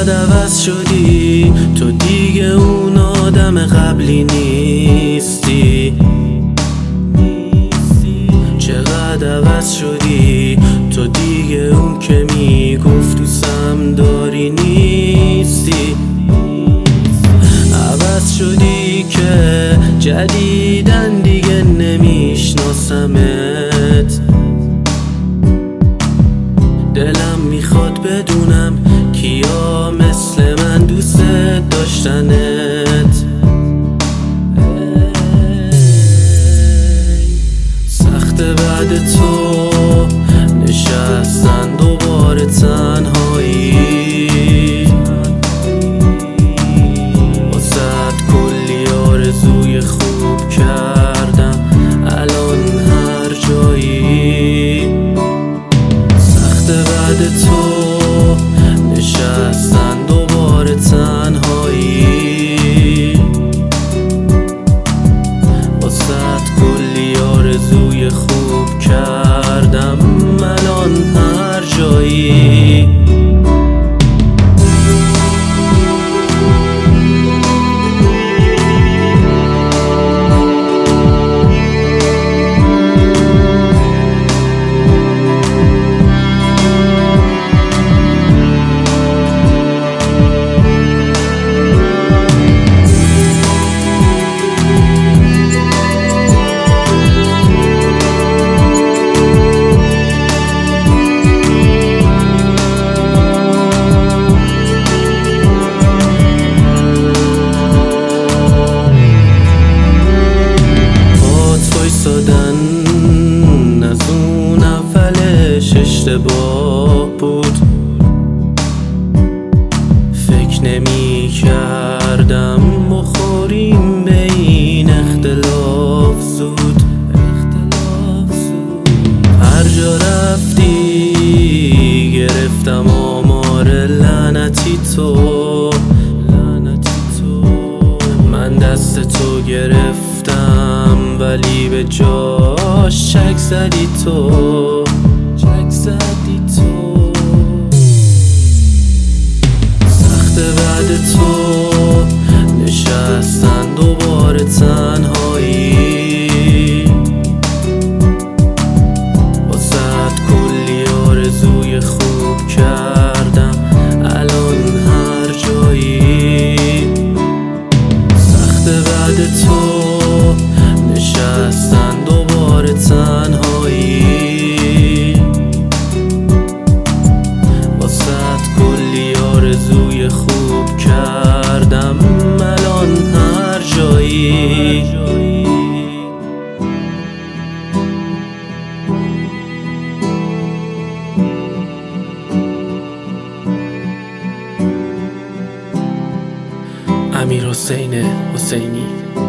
چقدر عوض شدی تو دیگه اون آدم قبلی نیستی. چقدر عوض شدی تو دیگه اون که میگفت دوستم داری نیستی. عوض شدی که جدیدن دیگه نمیشناسمت. دلم میخواد بدونم کیا مثل من دوست داشتنت. سخت بعد تو نشستن دوباره تنهایی. واسه کلی آرزوی خوب کردم الان هر جایی. سخت بعد تو نشستن دوباره تنهایی. واسه کلی آرزوی خوب کردم الان هر جایی. از اون اولش اشتباه بود. فکر نمی کردم بخوریم به این اختلاف زود. هر جا رفتی گرفتم آمار لعنتی تو. من دست تو گرفتم ولی به جاش چک زدی تو. سخت بعد تو نشستن دوباره تنهایی. واسه کلی آرزوی خوب کردم الان هر جایی. سخت بعد تو نشستن دوباره تنهایی. واسه کلی آرزوی خوب کردم الان هر جایی. امیرحسین حسینی.